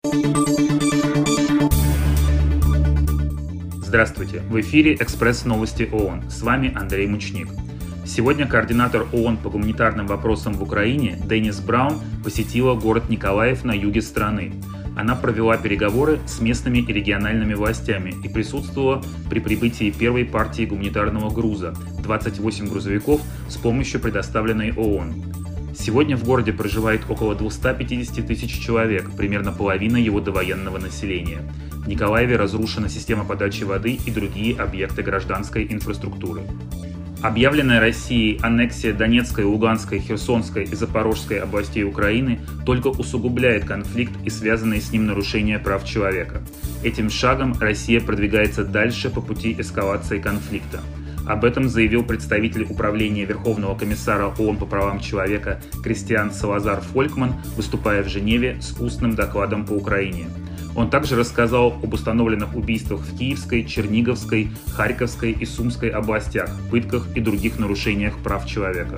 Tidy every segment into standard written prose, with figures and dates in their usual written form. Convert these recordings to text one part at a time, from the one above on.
Здравствуйте! В эфире «Экспресс-новости ООН». С вами Андрей Мучник. Сегодня координатор ООН по гуманитарным вопросам в Украине Денис Браун посетила город Николаев на юге страны. Она провела переговоры с местными и региональными властями и присутствовала при прибытии первой партии гуманитарного груза – 28 грузовиков с помощью, предоставленной ООН. Сегодня в городе проживает около 250 тысяч человек, примерно половина его довоенного населения. В Николаеве разрушена система подачи воды и другие объекты гражданской инфраструктуры. Объявленная Россией аннексия Донецкой, Луганской, Херсонской и Запорожской областей Украины только усугубляет конфликт и связанные с ним нарушения прав человека. Этим шагом Россия продвигается дальше по пути эскалации конфликта. Об этом заявил представитель управления Верховного комиссара ООН по правам человека Кристиан Салазар Фолькман, выступая в Женеве с устным докладом по Украине. Он также рассказал об установленных убийствах в Киевской, Черниговской, Харьковской и Сумской областях, пытках и других нарушениях прав человека.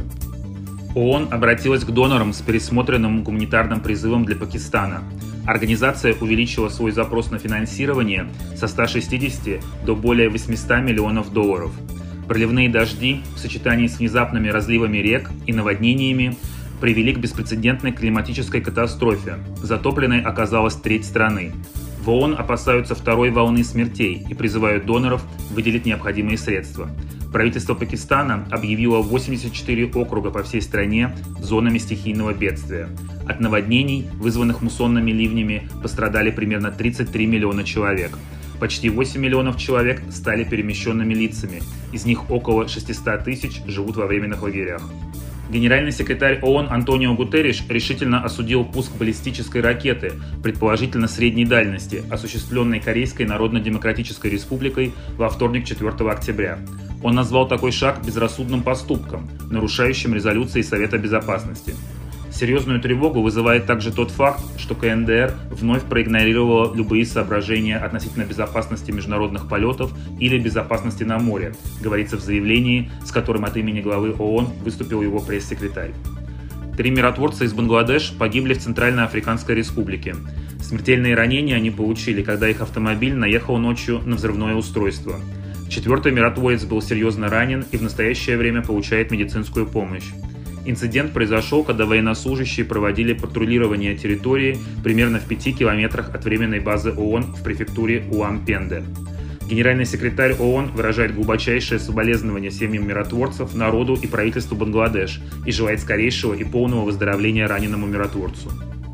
ООН обратилась к донорам с пересмотренным гуманитарным призывом для Пакистана. Организация увеличила свой запрос на финансирование со 160 до более 800 миллионов долларов. Проливные дожди в сочетании с внезапными разливами рек и наводнениями привели к беспрецедентной климатической катастрофе. Затопленной оказалась треть страны. В ООН опасаются второй волны смертей и призывают доноров выделить необходимые средства. Правительство Пакистана объявило 84 округа по всей стране зонами стихийного бедствия. От наводнений, вызванных муссонными ливнями, пострадали примерно 33 миллиона человек. Почти 8 миллионов человек стали перемещенными лицами, из них около 600 тысяч живут во временных лагерях. Генеральный секретарь ООН Антонио Гутерриш решительно осудил пуск баллистической ракеты, предположительно средней дальности, осуществленной Корейской Народно-Демократической Республикой во вторник 4 октября. Он назвал такой шаг безрассудным поступком, нарушающим резолюции Совета Безопасности. Серьезную тревогу вызывает также тот факт, что КНДР вновь проигнорировала любые соображения относительно безопасности международных полетов или безопасности на море, говорится в заявлении, с которым от имени главы ООН выступил его пресс-секретарь. 3 миротворца из Бангладеш погибли в Центральноафриканской Республике. Смертельные ранения они получили, когда их автомобиль наехал ночью на взрывное устройство. 4-й миротворец был серьезно ранен и в настоящее время получает медицинскую помощь. Инцидент произошел, когда военнослужащие проводили патрулирование территории примерно в 5 километрах от временной базы ООН в префектуре Уампенде. Генеральный секретарь ООН выражает глубочайшее соболезнование семьям миротворцев, народу и правительству Бангладеш и желает скорейшего и полного выздоровления раненому миротворцу.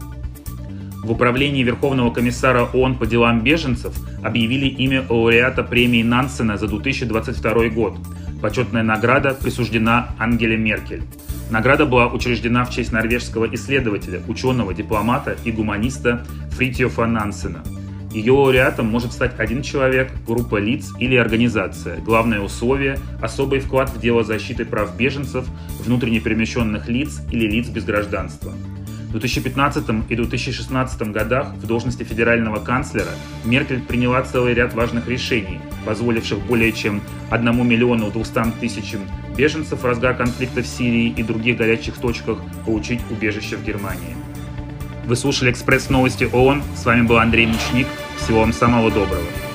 В управлении Верховного комиссара ООН по делам беженцев объявили имя лауреата премии Нансена за 2022 год. Почетная награда присуждена Ангеле Меркель. Награда была учреждена в честь норвежского исследователя, ученого, дипломата и гуманиста Фритьофа Нансена. Ее лауреатом может стать один человек, группа лиц или организация. Главное условие – особый вклад в дело защиты прав беженцев, внутренне перемещенных лиц или лиц без гражданства. В 2015 и 2016 годах в должности федерального канцлера Меркель приняла целый ряд важных решений, позволивших более чем 1 миллиону 200 тысячам беженцев в разгар конфликта в Сирии и других горячих точках получить убежище в Германии. Вы слушали «Экспресс-новости ООН». С вами был Андрей Мучник. Всего вам самого доброго.